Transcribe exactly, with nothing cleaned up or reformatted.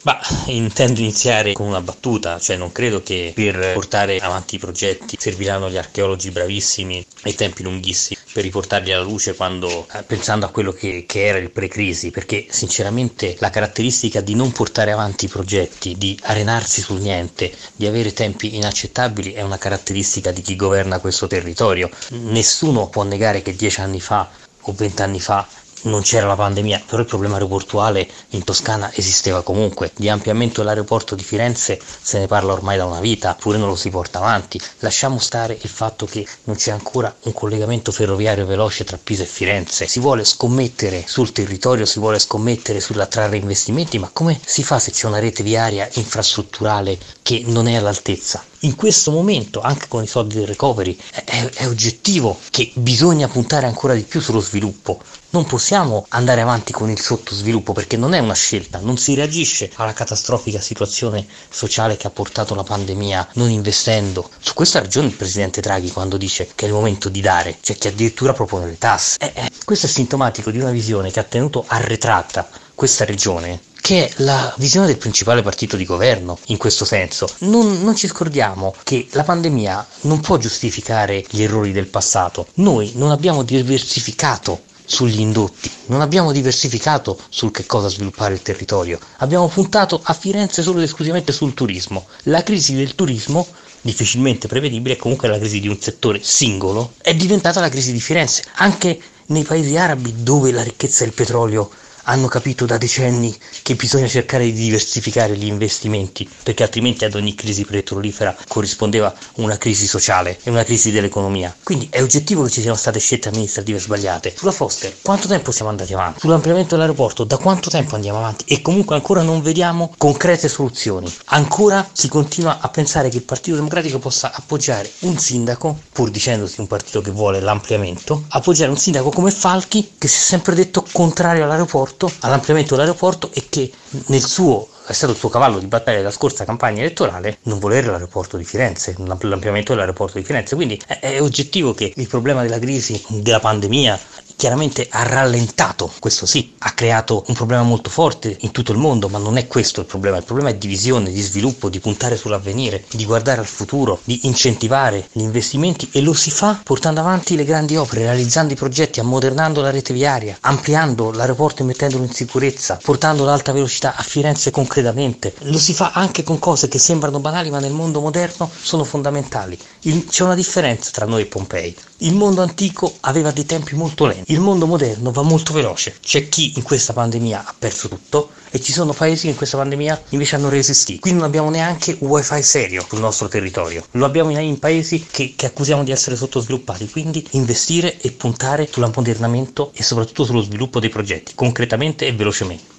Ma intendo iniziare con una battuta, cioè non credo che per portare avanti i progetti serviranno gli archeologi bravissimi e tempi lunghissimi per riportarli alla luce quando eh, pensando a quello che, che era il pre-crisi, perché sinceramente la caratteristica di non portare avanti i progetti, di arenarsi sul niente, di avere tempi inaccettabili è una caratteristica di chi governa questo territorio. Nessuno può negare che dieci anni fa o vent'anni fa non c'era la pandemia, però il problema aeroportuale in Toscana esisteva comunque. Di ampliamento dell'aeroporto di Firenze se ne parla ormai da una vita, pure non lo si porta avanti. Lasciamo stare il fatto che non c'è ancora un collegamento ferroviario veloce tra Pisa e Firenze. Si vuole scommettere sul territorio, si vuole scommettere sull'attrarre investimenti, ma come si fa se c'è una rete viaria infrastrutturale che non è all'altezza? In questo momento, anche con i soldi del recovery, è, è oggettivo che bisogna puntare ancora di più sullo sviluppo. Non possiamo andare avanti con il sottosviluppo perché non è una scelta, non si reagisce alla catastrofica situazione sociale che ha portato la pandemia non investendo. Su questo ha ragione il presidente Draghi quando dice che è il momento di dare, c'è chi addirittura propone le tasse. Eh, eh, questo è sintomatico di una visione che ha tenuto arretrata questa regione, che è la visione del principale partito di governo in questo senso. Non, non ci scordiamo che la pandemia non può giustificare gli errori del passato. Noi non abbiamo diversificato sugli indotti, non abbiamo diversificato sul che cosa sviluppare il territorio, abbiamo puntato a Firenze solo ed esclusivamente sul turismo. La crisi del turismo, difficilmente prevedibile, comunque la crisi di un settore singolo, è diventata la crisi di Firenze. Anche nei paesi arabi, dove la ricchezza del petrolio hanno capito da decenni che bisogna cercare di diversificare gli investimenti, perché altrimenti ad ogni crisi petrolifera corrispondeva una crisi sociale e una crisi dell'economia. Quindi è oggettivo che ci siano state scelte amministrative sbagliate. Sulla Foster, quanto tempo siamo andati avanti? Sull'ampliamento dell'aeroporto, da quanto tempo andiamo avanti? E comunque ancora non vediamo concrete soluzioni. Ancora si continua a pensare che il Partito Democratico possa appoggiare un sindaco, pur dicendosi un partito che vuole l'ampliamento, appoggiare un sindaco come Falchi, che si è sempre detto contrario all'aeroporto, all'ampliamento dell'aeroporto, e che nel suo è stato il suo cavallo di battaglia della scorsa campagna elettorale non volere l'aeroporto di Firenze, l'ampliamento dell'aeroporto di Firenze. Quindi è, è oggettivo che il problema della crisi, della pandemia, chiaramente ha rallentato, questo sì, ha creato un problema molto forte in tutto il mondo, ma non è questo il problema. Il problema è di visione, di sviluppo, di puntare sull'avvenire, di guardare al futuro, di incentivare gli investimenti, e lo si fa portando avanti le grandi opere, realizzando i progetti, ammodernando la rete viaria, ampliando l'aeroporto e mettendolo in sicurezza, portando l'alta velocità a Firenze concretamente. Lo si fa anche con cose che sembrano banali, ma nel mondo moderno sono fondamentali. Il, c'è una differenza tra noi e Pompei. Il mondo antico aveva dei tempi molto lenti, il mondo moderno va molto veloce. C'è chi in questa pandemia ha perso tutto e ci sono paesi che in questa pandemia invece hanno resistito. Qui non abbiamo neanche un wifi serio sul nostro territorio, lo abbiamo in, in paesi che, che accusiamo di essere sottosviluppati. Quindi investire e puntare sull'ammodernamento e soprattutto sullo sviluppo dei progetti, concretamente e velocemente.